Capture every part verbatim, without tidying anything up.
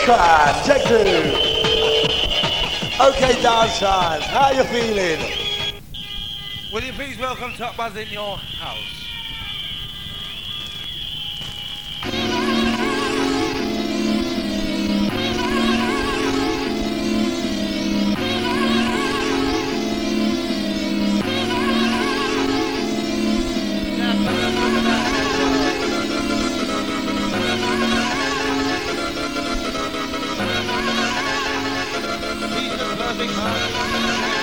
Check one, check two. Okay, dance fans, how you feeling? Will you please welcome Top Buzz in your house? He's the perfect man.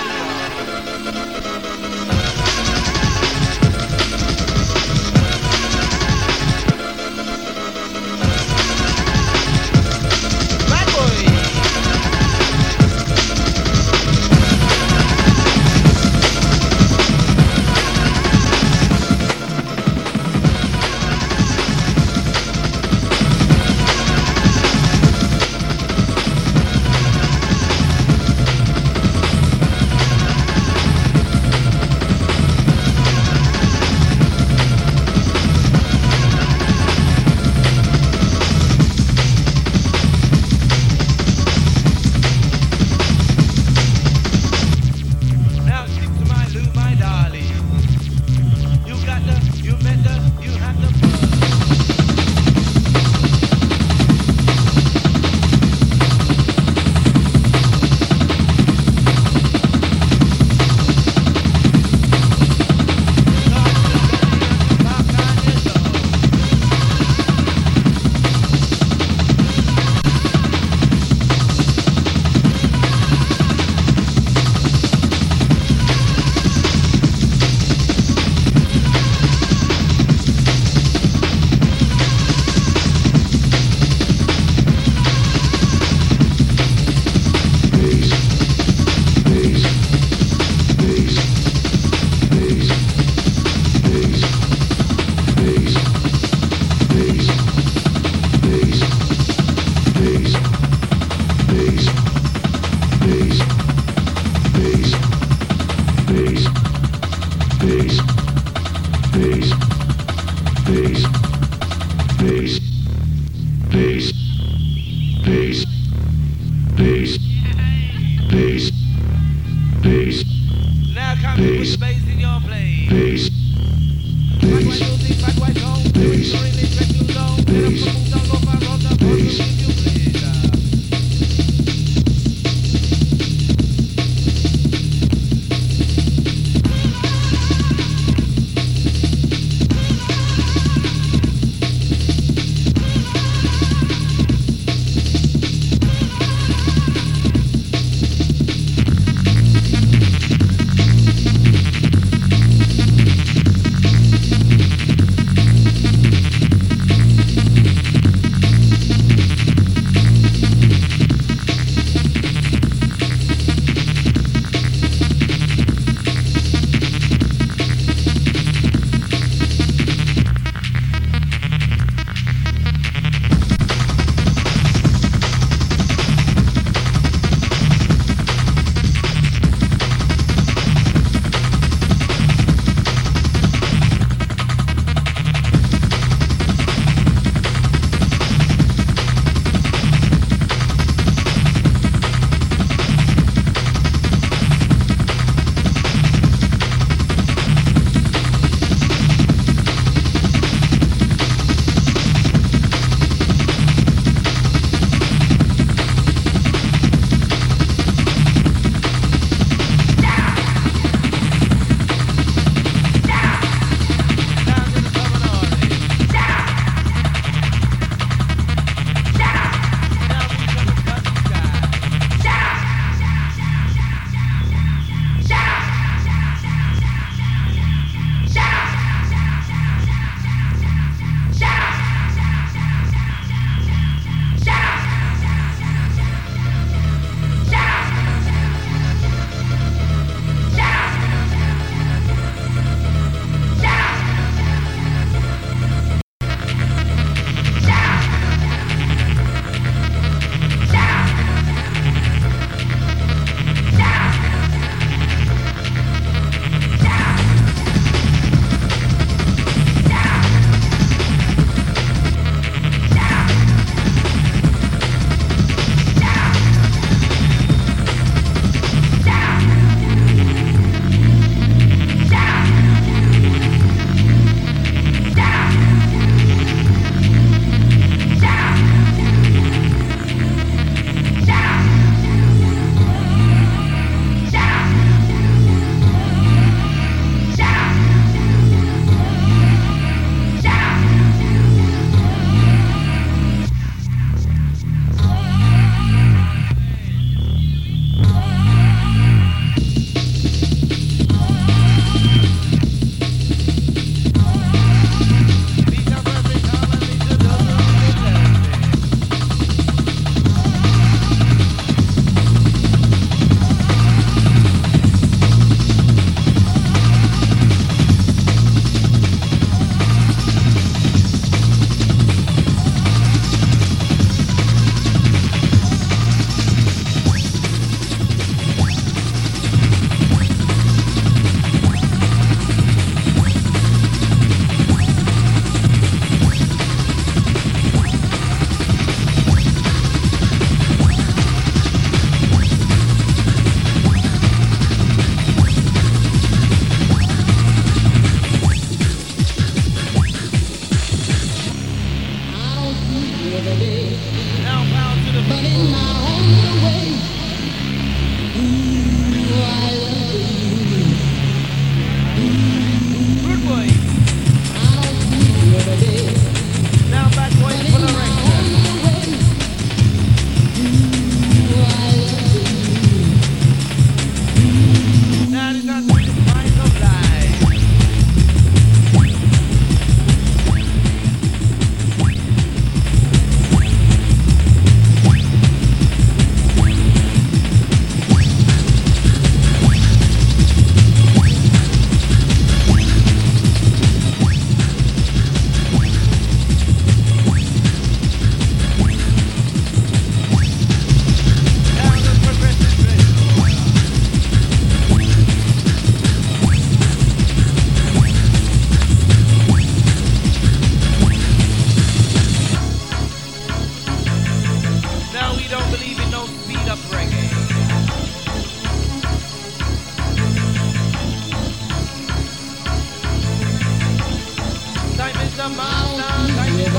Now come put space in your place. Bass. Bass.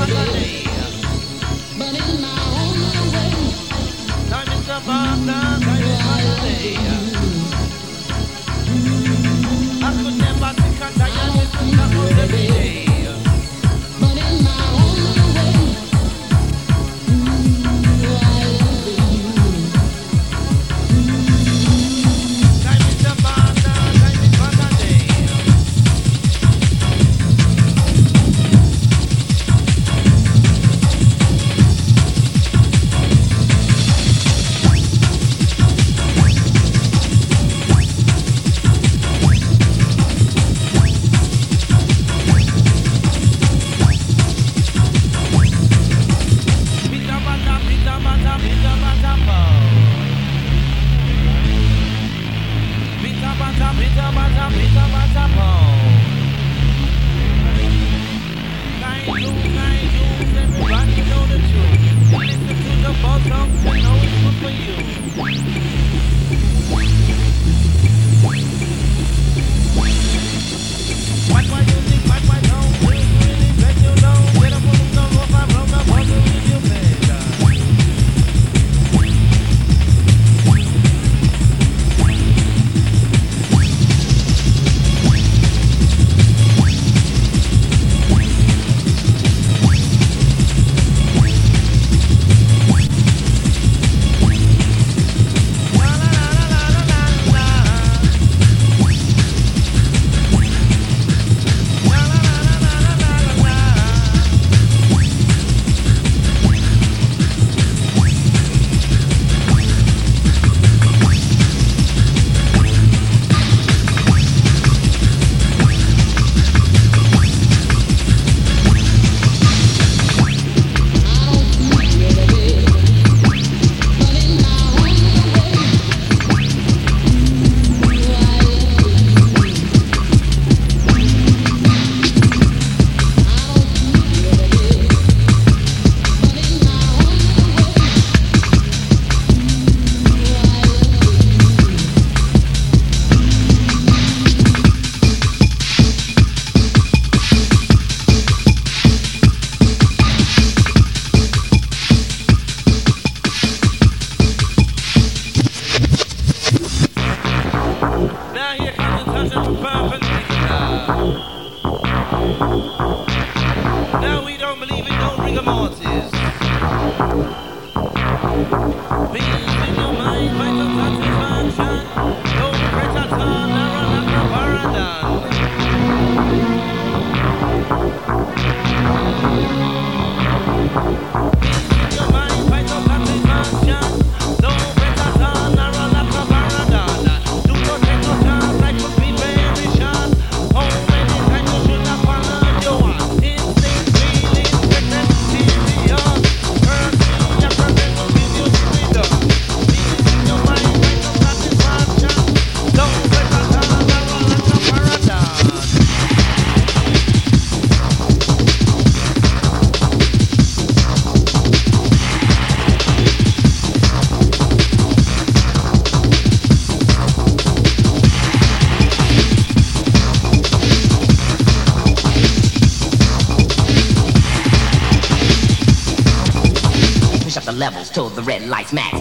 Levels till the red lights max.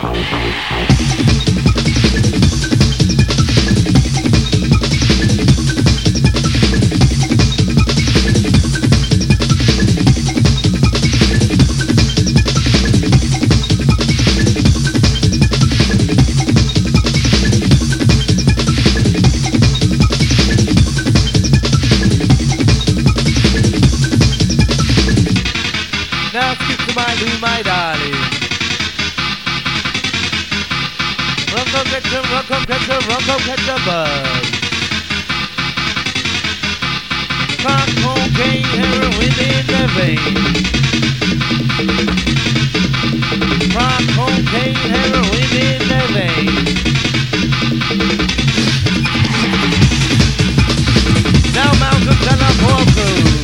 Now skip to my Lou, my darling. Run, come catch a, run, come catch a, run, come catch a buzz. Crack cocaine, heroin in the vein. Crack cocaine, heroin in the vein. Now Malcolm and a poor crew.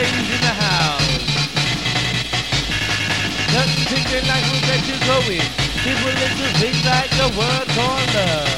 ladies in the house. Nothing thinking like will get you going. People listen to things like the word called love.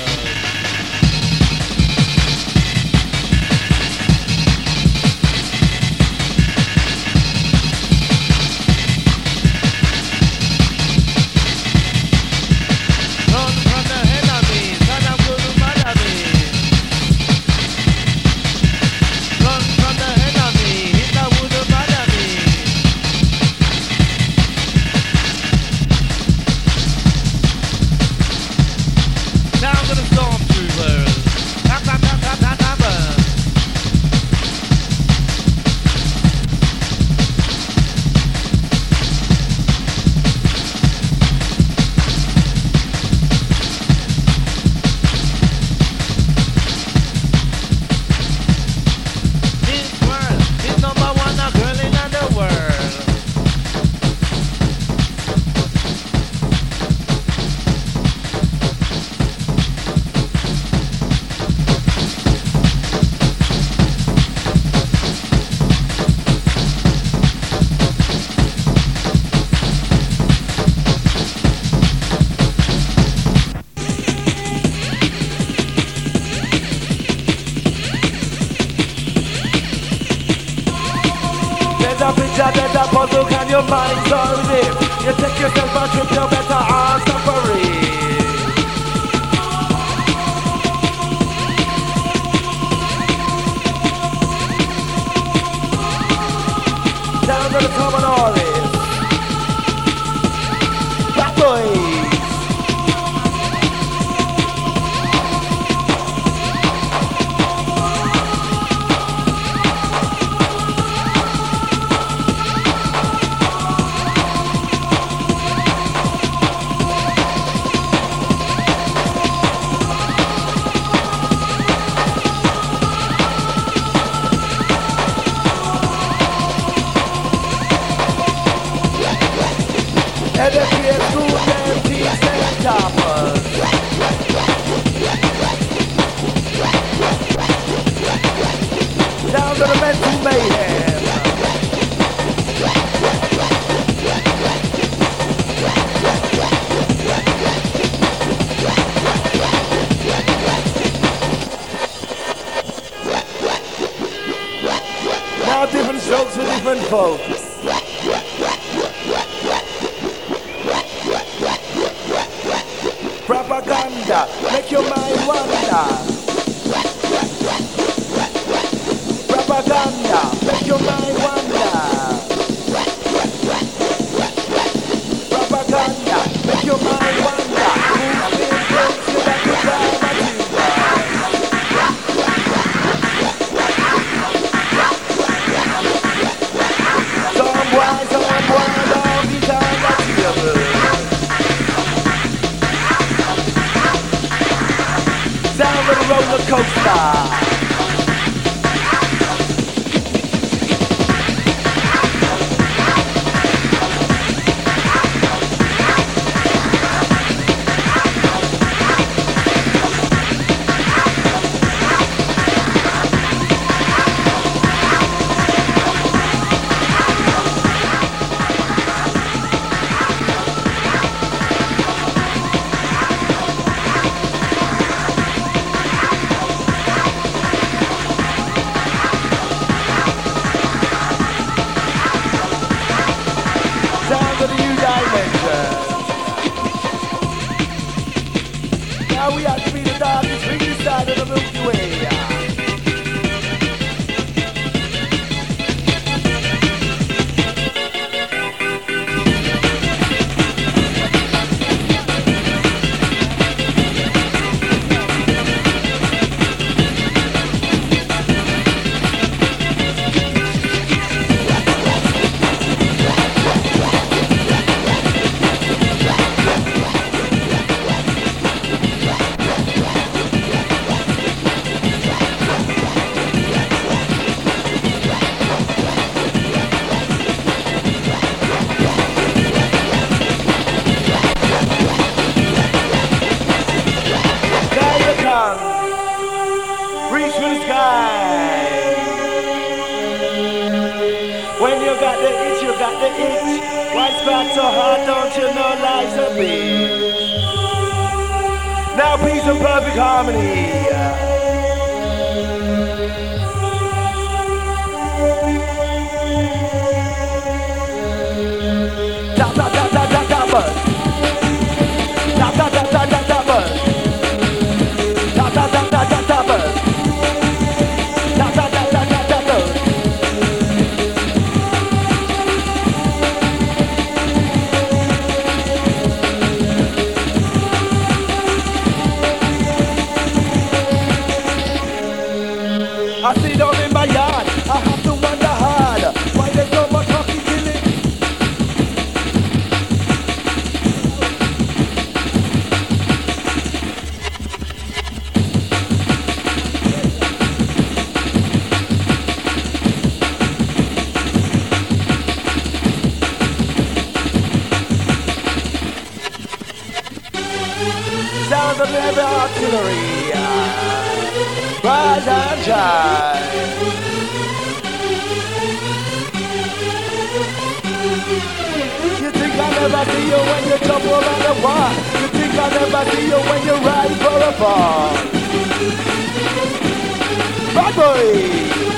Can your mind solve it? You take yourself a trip, you better on safari. Down to the common order. Black boys. Down to the mental mayhem. Now different strokes for different folks. Propaganda, make your mind wander. Propaganda, make your mind wander. Propaganda, make your mind wander. Move in place so that you can achieve. Some boy, some boy, don't be time achievable. Sound of the roller coaster. Now we have to be the darkest ring side of the Milky Way. When you got the itch, you got the itch. Why spark so hard, don't you know life's a bitch? Now peace and perfect harmony. Da da da da da da buzz. Da da da da da da buzz. Da da da da da da buzz. Da da da da da da buzz. I sit down in my yard, I have to wonder hard why there's so much hockey killing. Sounds of heavy artillery, rise and shine. You think I never see you when you jump over the wall. You think I never see you when you ride for a ball. Bad boy.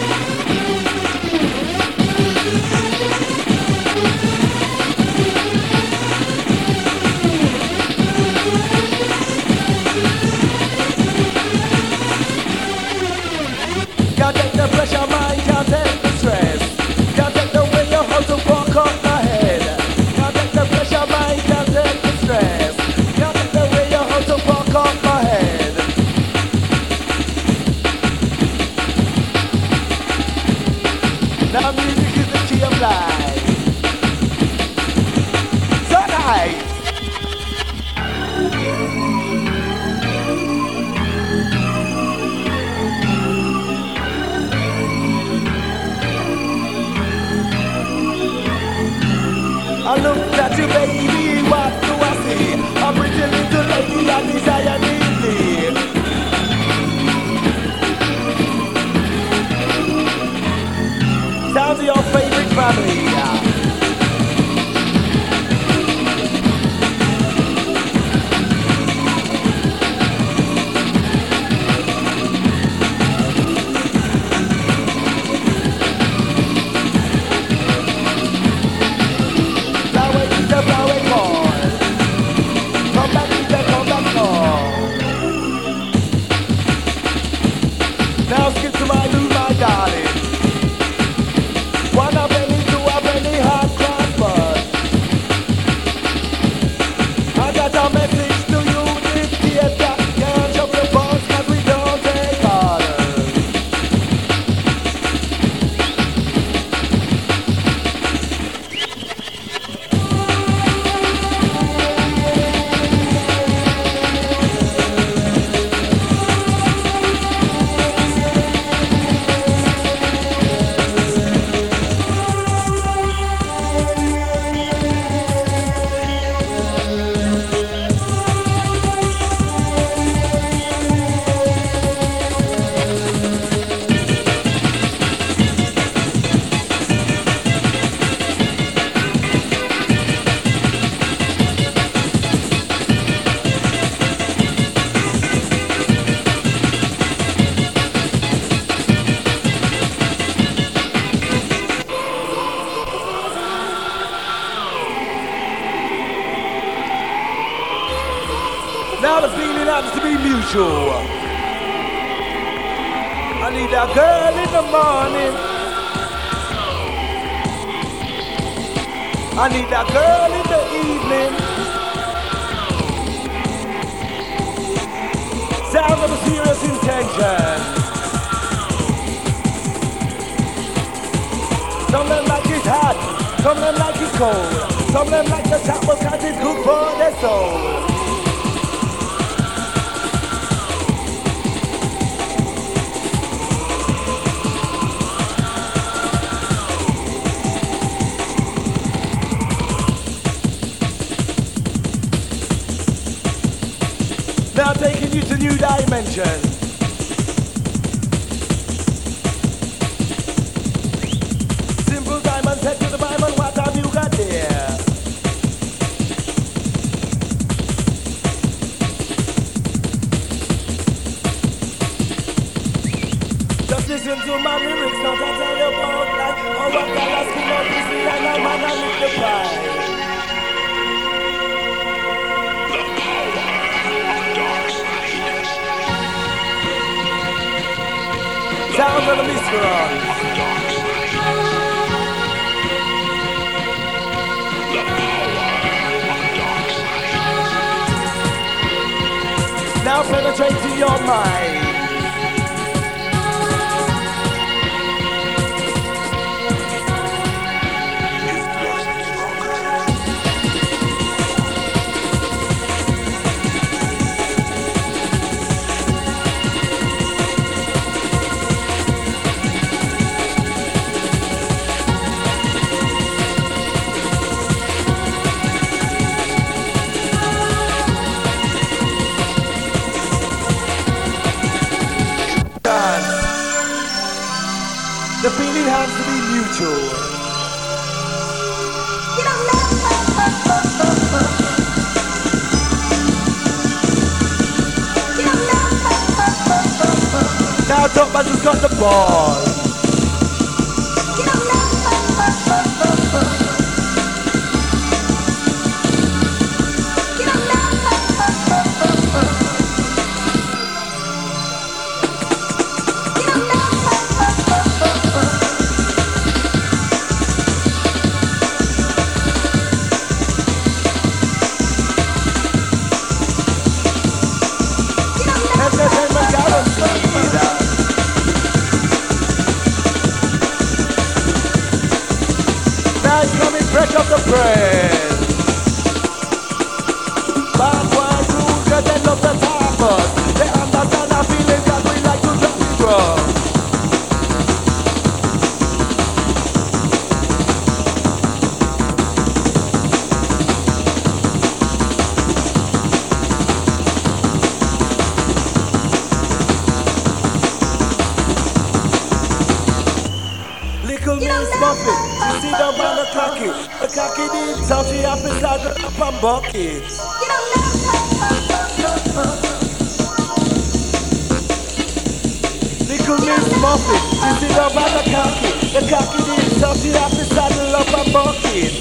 Can't take the pressure, mind, can't take the stress. Can't take the way you hold to walk up my head. Can't take the pressure, mind, can't take the stress. Can't take the way you hold to walk up my head. Now music is the key of life. So nice. I look at you, baby, what do I see? A pretty little lady, I desire deeply. Sounds of your favorite family. Now skip to my loo, my darling. One a penny, two a penny, hot cross bus. I got a message to you, dictator. Can't jump the bus cause we don't take orders. Now the feeling happens to be mutual. I need that girl in the morning. I need that girl in the evening. Sound of a serious intention. Some of them like it hot, some of them like it cold. Some of them like the chapel cause it's good for their soul. Now taking you to new dimensions. Simple to my lyrics, not I tell you about like how I got a skin out this and a man I lick the pie. Sound of the Mysterons. Now penetrate to your mind. The feeling has to be mutual. Now Top Buzz has got the ball. Fresh off the press. Backward rules, they then love the toppers. They understand our feelings that we like to drop the drum. Little Miss Muffin, you see the man a cocky. A cocky did so she up inside the up and buckets. Little Miss Muffin, you see the man a cocky. The cocky did so she up inside the up and buckets.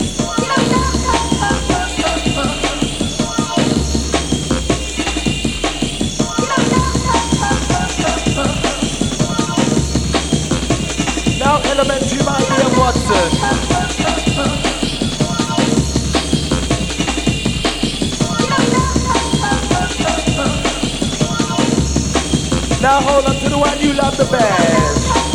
Now elementary might be a Watson. Now hold on to the one you love the best.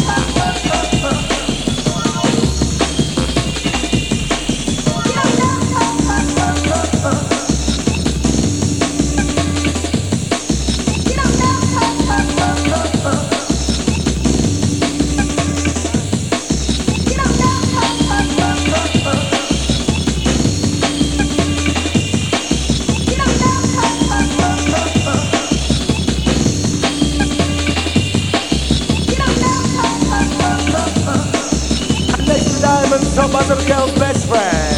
Top of the girl's best friend.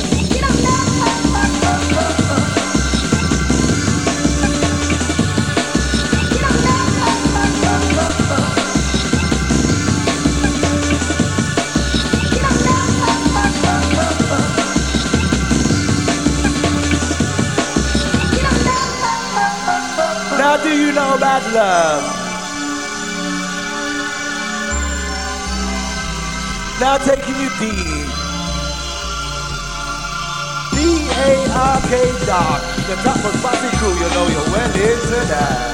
Now do you know about love? Now taking you deep. D A R K Dark, the top of Posse Crew, you know you're well into that.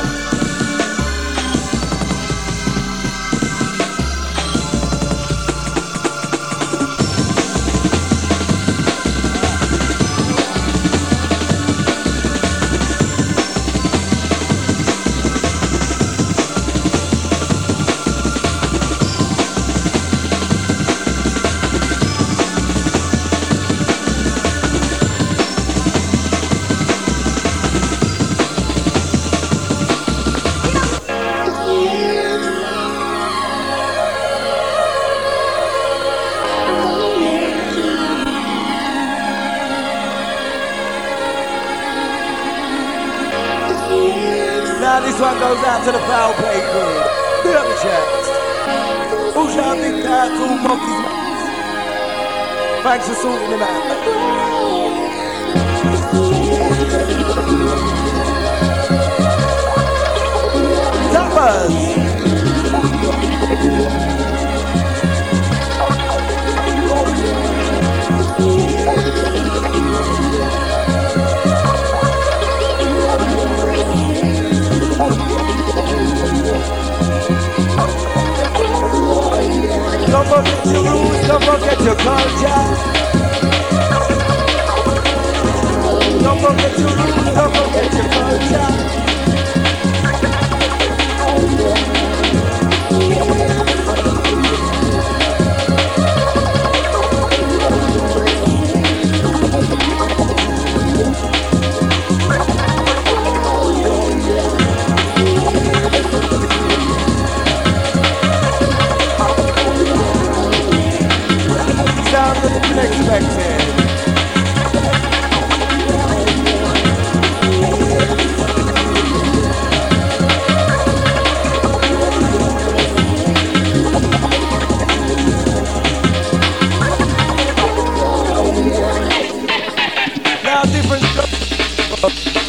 Now this one goes out to the foul play crew. Big up the chest. Who Rouge, big tattoo, monkeys. Thanks for sorting him out. Tappers. Don't forget your roots, don't forget your culture. Don't forget your roots, don't forget your culture. Sound unexpected. Now different stuff.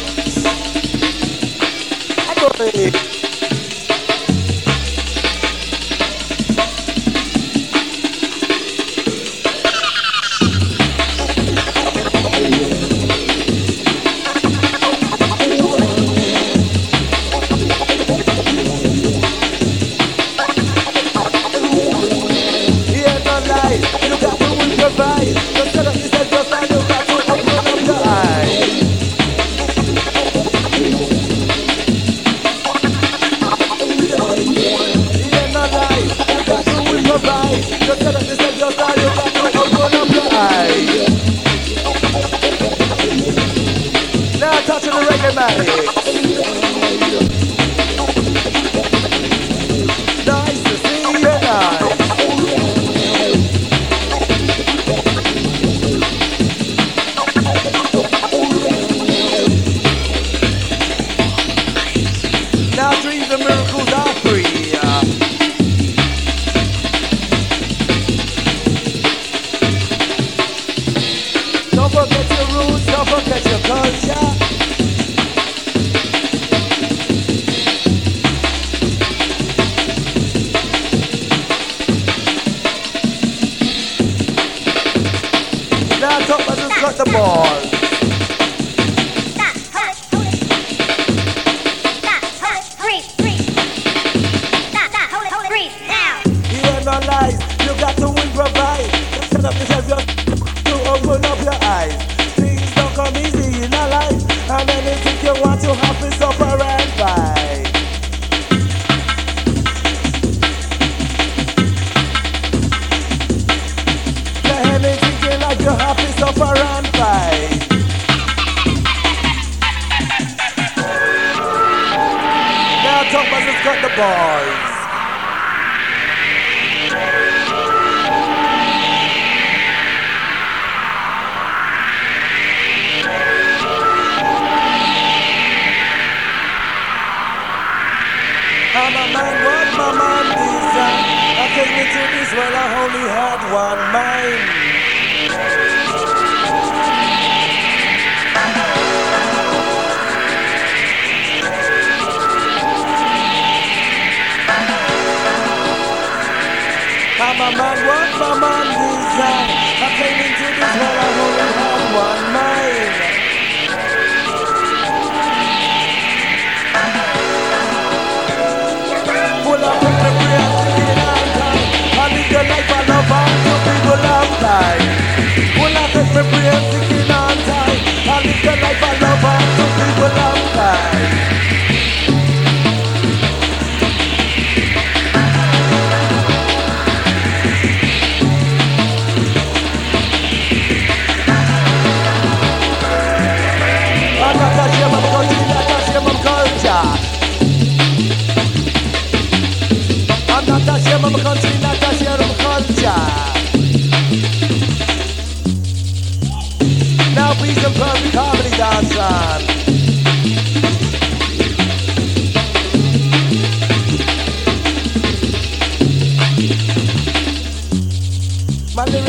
Now please confirm the comedy dance on.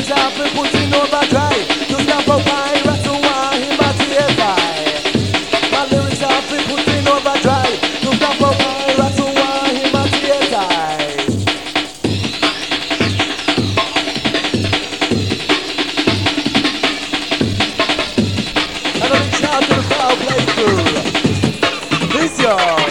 lyrics have been put in overdrive. To snap up my rat to one him at the side. My lyrics have been put in overdrive. To snap up my rat to one him at the side. And I reach out to the crowd playthrough. This yours.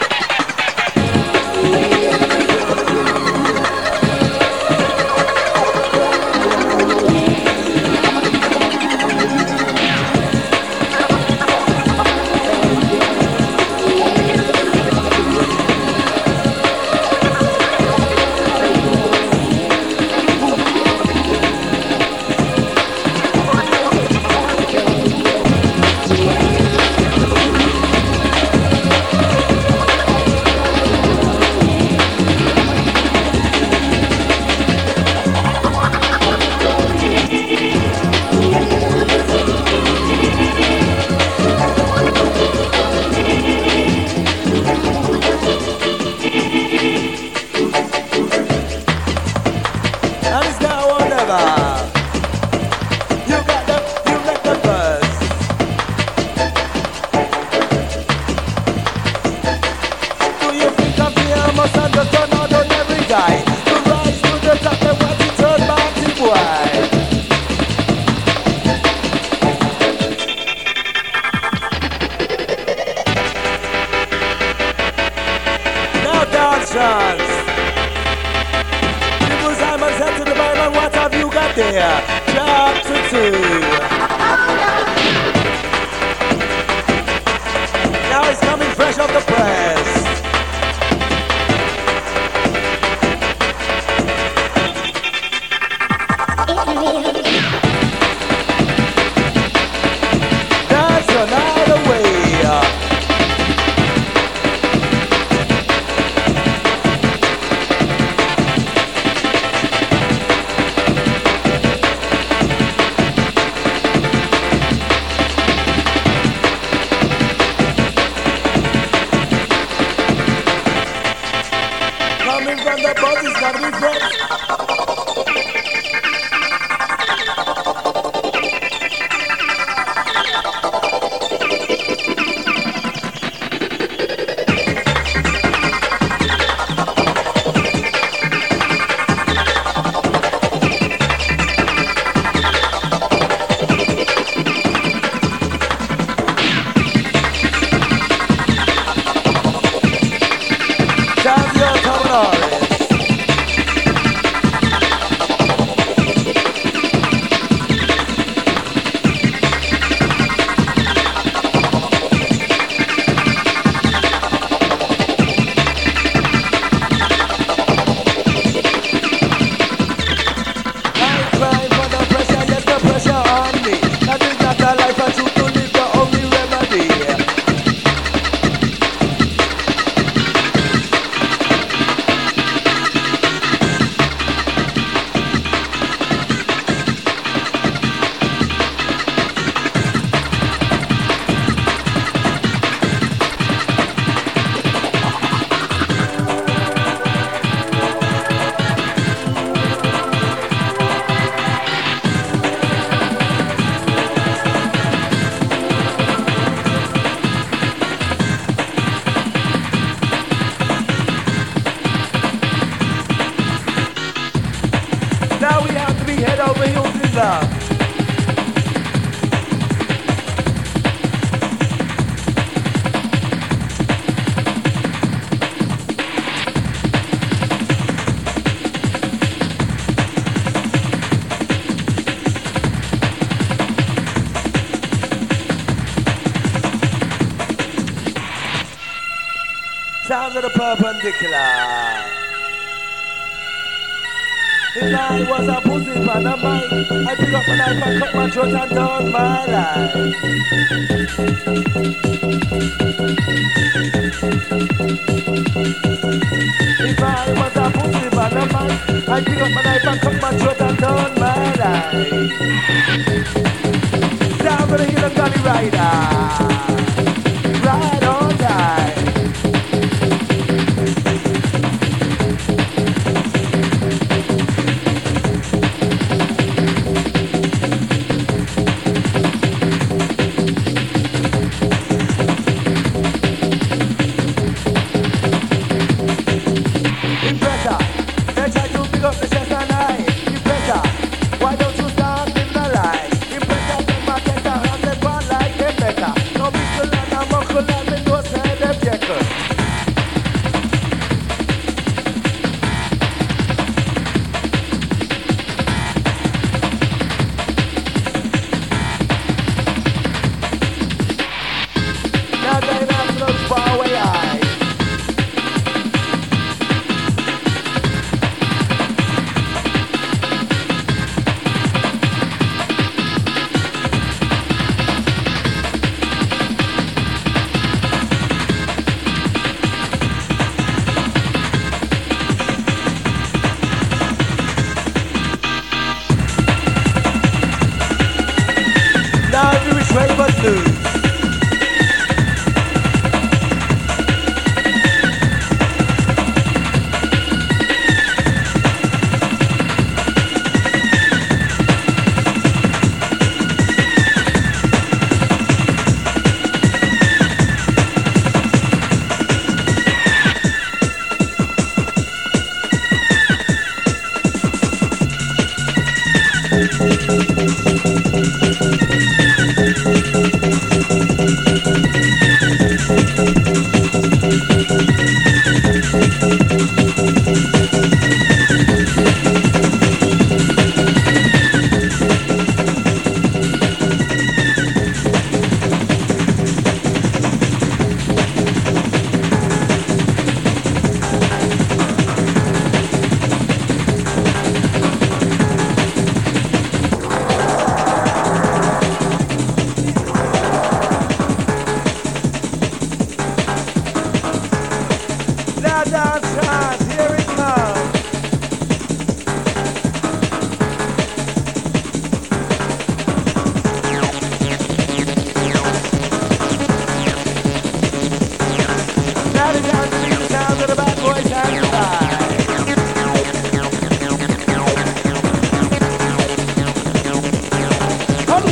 Sounds of the perpendicular. If I was a pussy pan of mine, I'd pick up a knife and cut my throat and down my life. If I was a pussy pan of mine, I'd pick up a knife and cut my throat and down my life. Down to the hill of Gully Rider. Ride or die.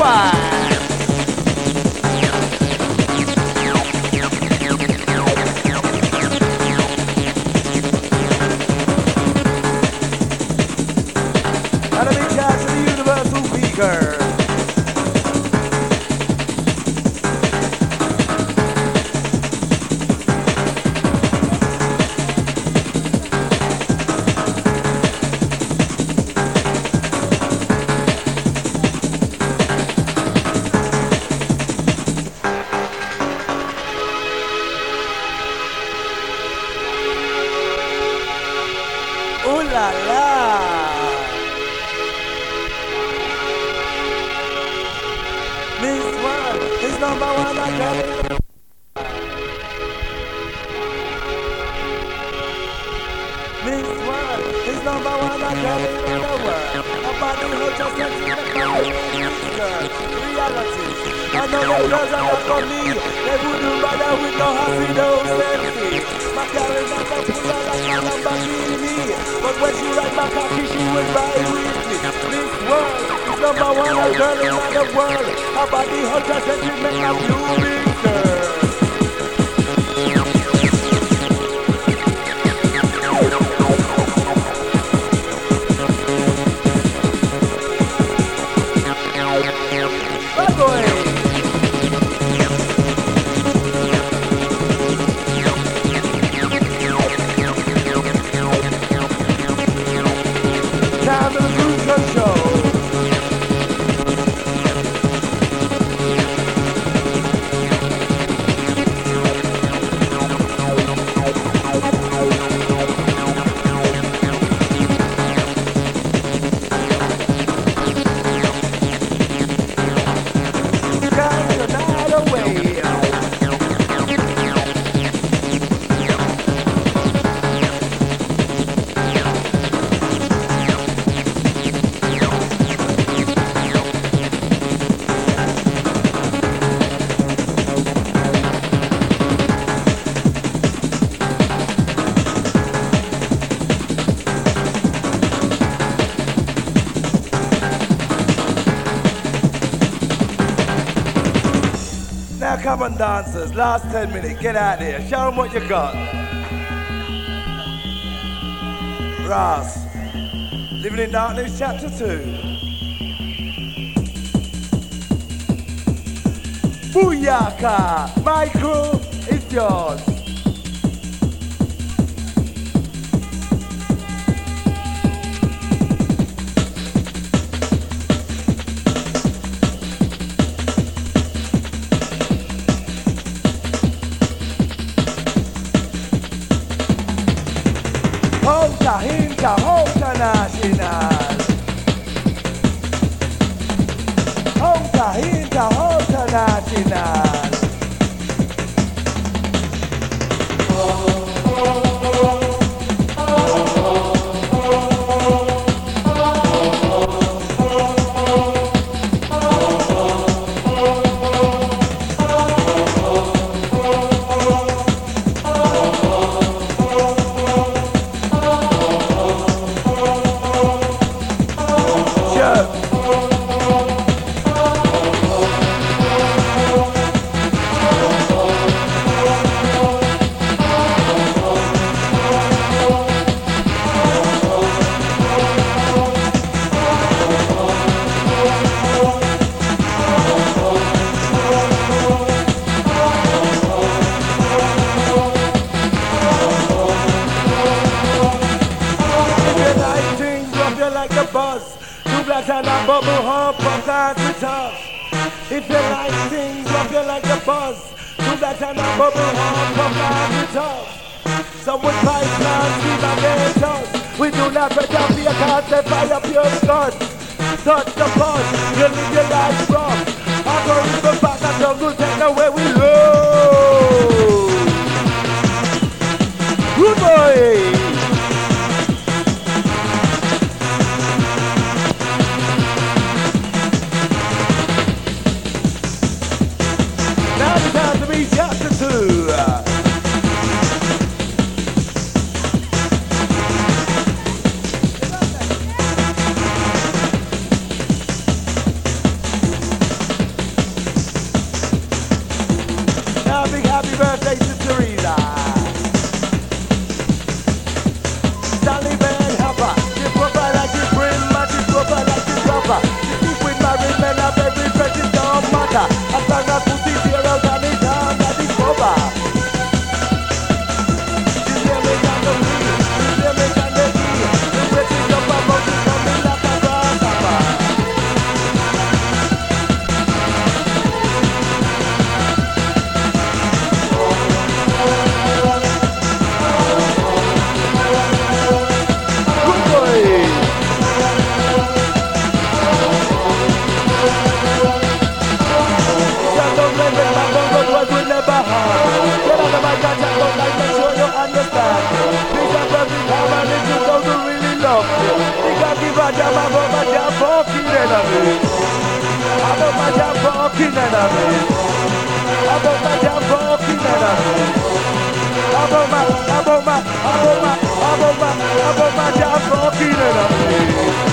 man. And a big shout to the Universal Speaker. Ooh la la! This one is number one again. This one is number one again in the world. A body who just gets in the body. Reality. I know the girls are not for me. They wouldn't bother with no happy no selfie. My carry not a pull like a Lamborghini. But when she ride my cocky, she will ride with me. This world is number one girl in the world. A body hot as a dream and a blooming girl. Bad boy. Time to the Cruise Control. Now come on dancers, last ten minutes, get out there, show them what you got. Ross, Living in Darkness chapter two. Booyaka, my crew is yours. Honta, hinta, honta national. Honta, hinta, honta national. And a bubble hop of that with us. If you like things, rock you like a buzz. Do that and a bubble hop of that with us. Some would fight plans, we against us. We do not let down the account, they fire up your skirt. Touch the bus, you live your life rough. I'm going to go back and don't go take away we love. Good boy. Chapter two. I chat about life, make sure you understand. Peace and perfect harmony to those who really love you. Think I give a damn about my damn fucking enemies. About my damn fucking enemies. About my damn fucking enemies. About my, about my, about my, about my, about my damn fucking enemies.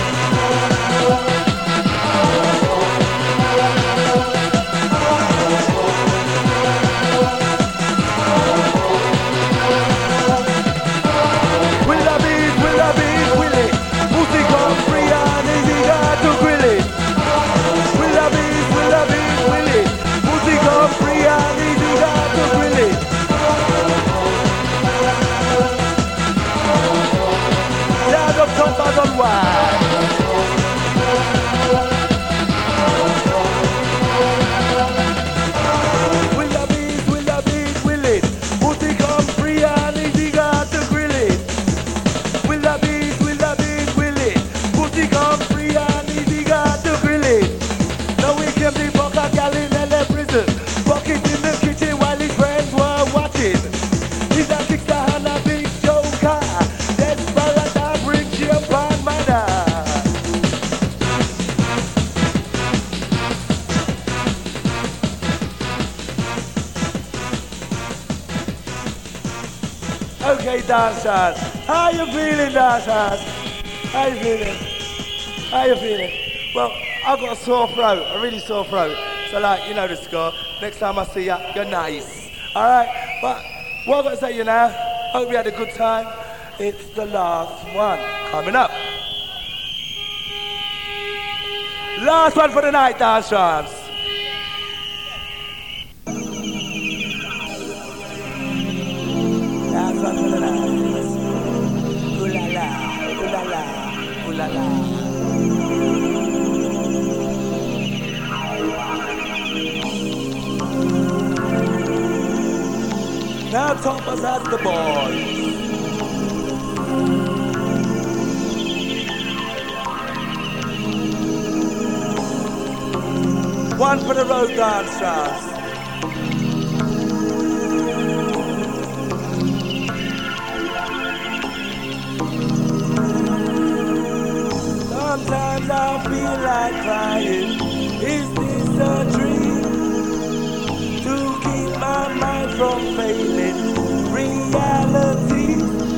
Okay, dancers. How you feeling, dancers? How you feeling? How you feeling? Well, I've got a sore throat, a really sore throat. So, like, you know the score. Next time I see you, you're nice. All right? But what I've got to say to you now, hope you had a good time. It's the last one coming up. Last one for the night, dancers. Last one for the night. Ooh la la, ooh la la, ooh la la. Now Thomas has the ball. One for the road dancers. Sometimes I feel like crying. Is this a dream? To keep my mind from failing reality.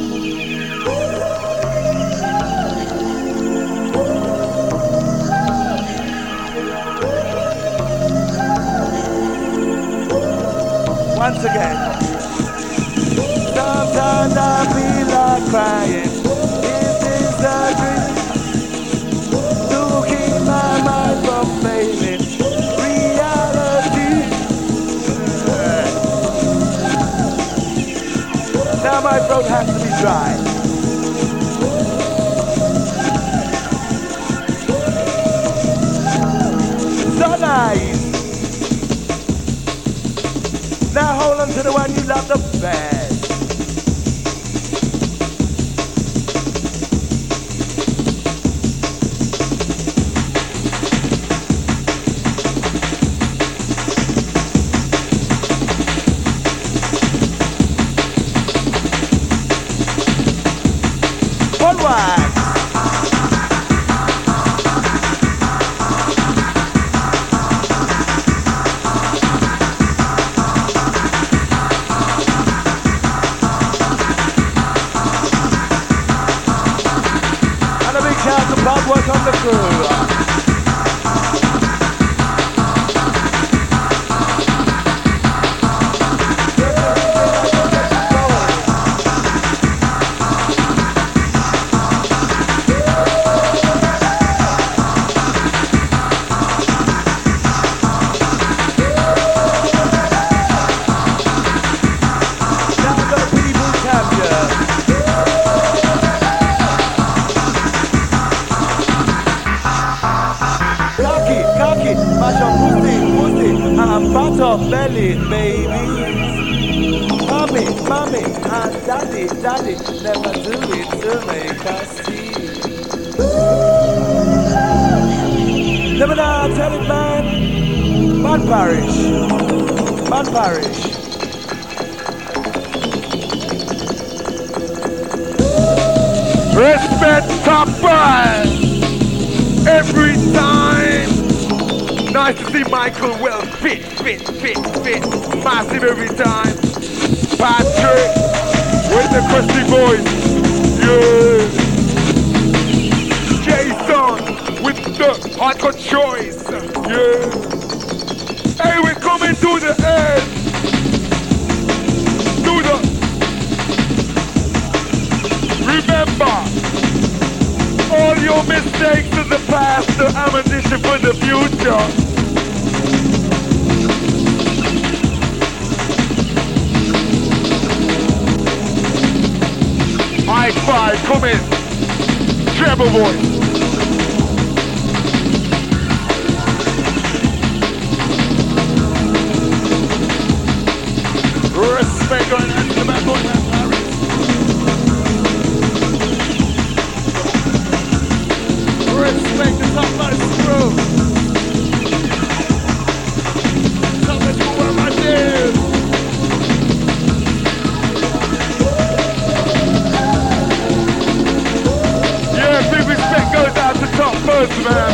Once again. Sometimes I feel like crying. Is this a dream? To keep my mind from failing reality. Now my throat has to be dry. So nice. Now hold on to the one you love the best. One wide. Bob work on the crew. Belly, baby. Mommy, mommy, and daddy, daddy, never do it to make us see. Never know, tell it, man. Man parish. Man parish. Respect top five. Every time. Nice to see Michael well fit, fit, fit, fit. Massive every time. Patrick with the crusty voice. Yeah. Jason with the hardcore choice. Yeah. Hey, we're coming to the end. To the. Remember, all your mistakes in the past are ammunition for the future. High five, come in. Treble voice. Respect on and the back on that Paris. Respect the top life crew. Top life crew, where my dears. Yeah, big respect goes out to top first, man.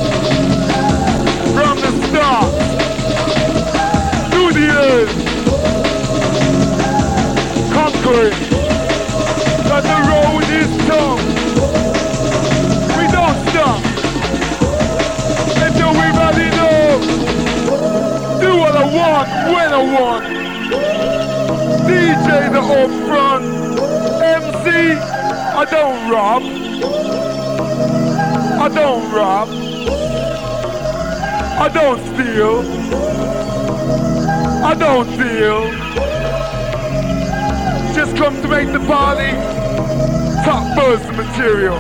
From the start to the end. Conquering. But the road is tough. We don't stop until we've had enough. Do what I want, when I want. D J the up front. M C, I don't rob. I don't rob. I don't steal. I don't steal. Just come to make the party top buzz material.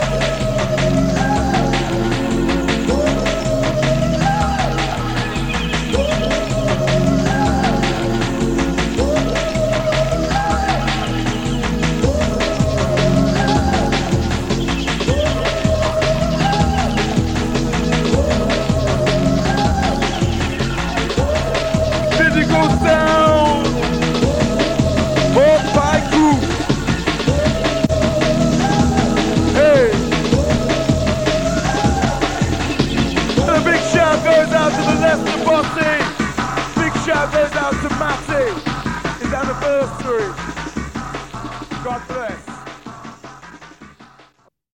Digital sound. Hey! And a big shout goes out to the Leicester Bossy. Big shout goes out to Matty. His anniversary. God bless.